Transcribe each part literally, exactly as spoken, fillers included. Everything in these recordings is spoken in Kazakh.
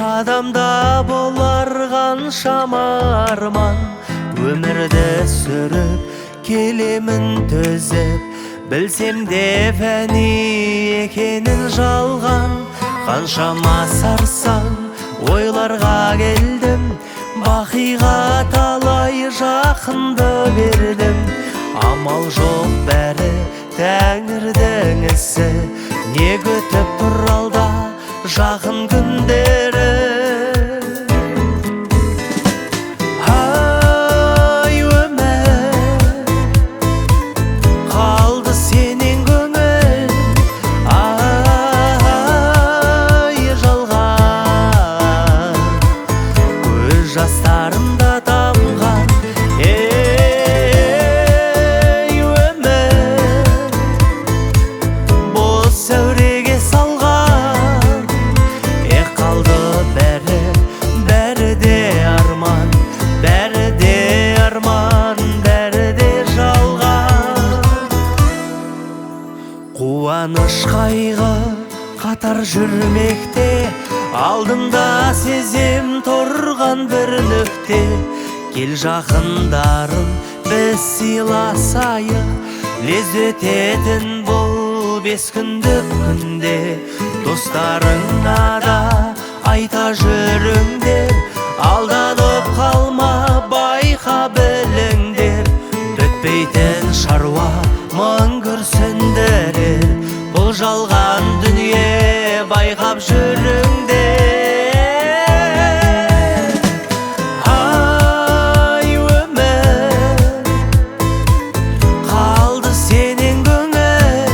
Адамда болар қаншама арман, өмірді сүріп келемін төзіп. Білсем де фәни екенін жалған, қаншама сарсаң ойларға келдім. Бақиға талай жақынды бердім, амал жоқ бәрі Тәңірдің ісі. Не күтіп тұр алда жақын күндері. Ай өмір, қалды сенен көңіл, ай жалған, көз жастарымда тамған. Ей өмір, бос сәуреге салған, е қалды бәрі, бәрі де арман, бәрі де арман, бәрі де жалған. Қуаныш қайғы қатар жүрмекте, алдымда сезем тұрған бір нүкте. Кел жақындарым, біз сыйласайық, леззететін бұл бес күндік күнде. Достарыңа да айта жүріңдер, алданып қалма, байқа біліңдер. Бітпейтін шаруа мың күрсіндірер, бұл жалған дүние байқап жүріңдер. Ай өмір, қалды сенен көңіл,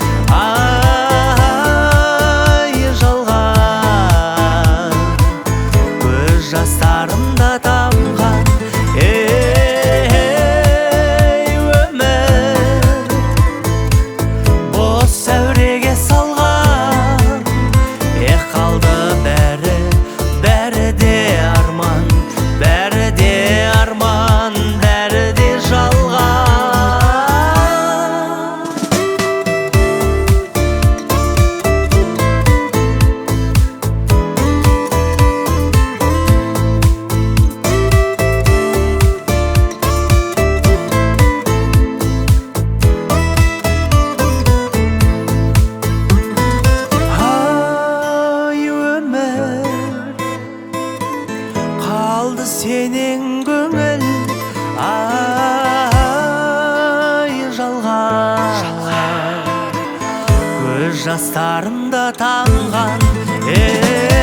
ай жалған, көз жастарымда тамған. Ей өмір, бос сәуреге салған, е қалды бәрі, бәрі де арман, бәрі де арман, бәрі де жалған. Ай өмір, қалды сенен көңіл, ай жалған, көз жастарымда тамған.